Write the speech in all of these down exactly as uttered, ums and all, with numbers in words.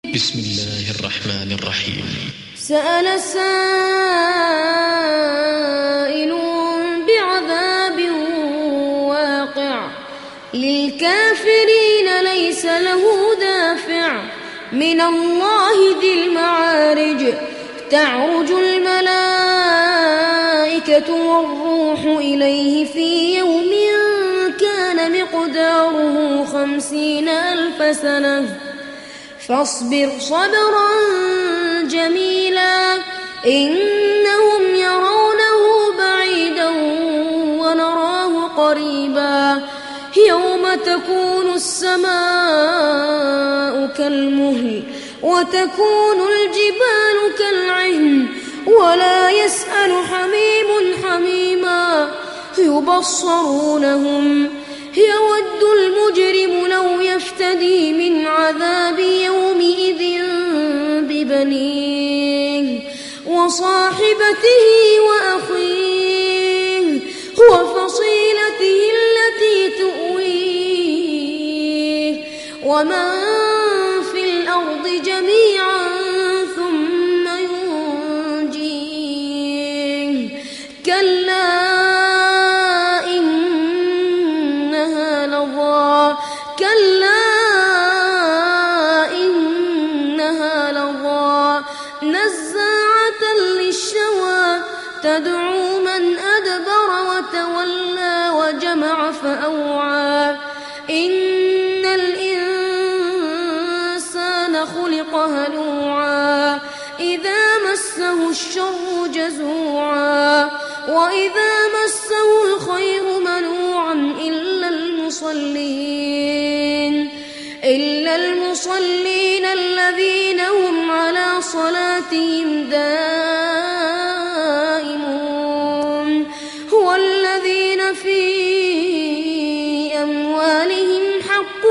بسم الله الرحمن الرحيم. سأل سائل بعذاب واقع للكافرين ليس له دافع من الله ذي المعارج تعرج الملائكة والروح إليه في يوم كان مقداره خمسين ألف سنة فاصبر صبرا جميلا إنهم يرونه بعيدا ونراه قريبا يوم تكون السماء كالمهل وتكون الجبال كالعهن ولا يسأل حميم حميما يبصرونهم يود المجرم لو يفتدي من عذاب يومئذ ببنيه وصاحبته وأخيه وفصيلته التي تؤويه ومن في الأرض جميعا ثم ينجيه كلا كلا إنها لظى نزاعة للشوى تدعو من أدبر وتولى وجمع فأوعى إن الإنسان خلق هلوعا إذا مسه الشر جزوعا وإذا مسه الخير منوعا إلا المصلين إلا المصلين الذين هم على صلاتهم دائمون والذين في أموالهم حق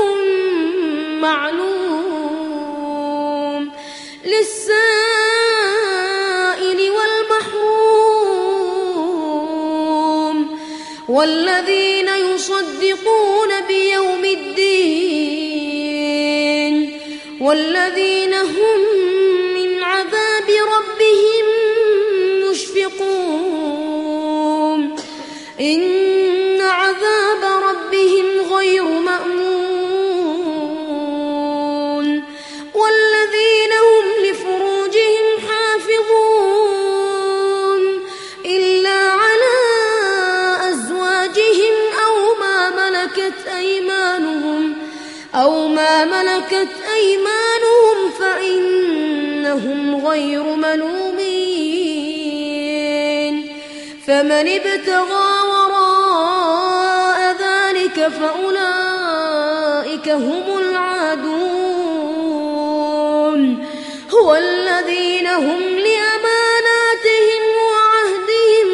معلوم للسائل والمحروم والذين يصدقون بيوم الدين والذين هم من عذاب ربهم مشفقون إن عذاب ربهم غير مأمون والذين هم لفروجهم حافظون إلا على أزواجهم أو ما ملكت أيمانهم أو ما ملكت أيمانهم فإنهم غير ملومين فمن ابتغى وراء ذلك فأولئك هم العادون هو الذين هم لأماناتهم وعهدهم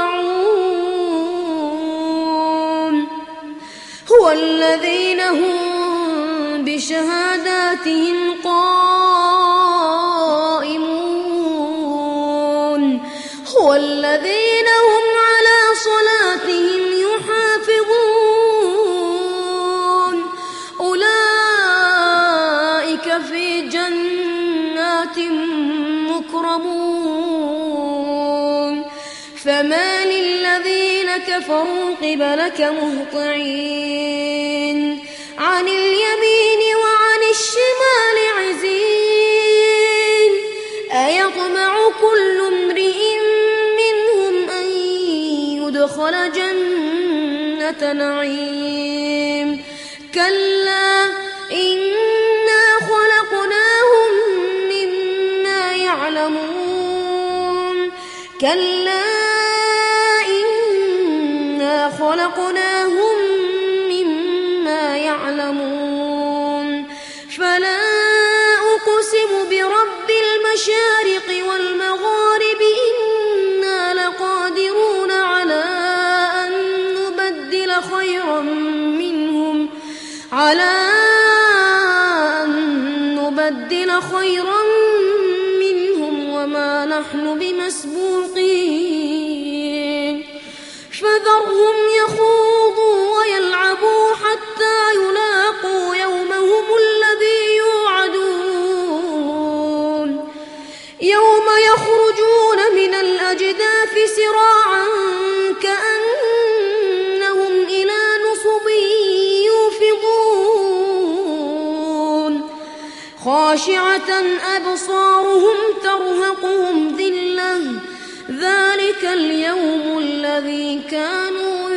راعون هو الذين هم بشهاداتهم قائمون هو الذين هم على صلاتهم يحافظون أولئك في جنات مكرمون فما للذين كفروا قبلك مهطعين عن اليمين وعن الشمال عزين أيطمع كل امرئ منهم أن يدخل جنة نعيم كلا إنا خلقناهم مما يعلمون كلا إنا خلقناهم مما يعلمون فلا أقسم برب المشارق والمغارب إنا لقادرون على أن نبدل خيرا منهم على أن نبدل خيرا منهم وما نحن بمسبوقين فذرهم يخوضوا ويلعبوا حتى يلاقوا يومهم الذي يوعدون يوم يخرجون من الأجداث سراعا كأنهم إلى نصب يوفضون خاشعة أبصارهم ترهقهم ذلة ذلك اليوم الذي كانوا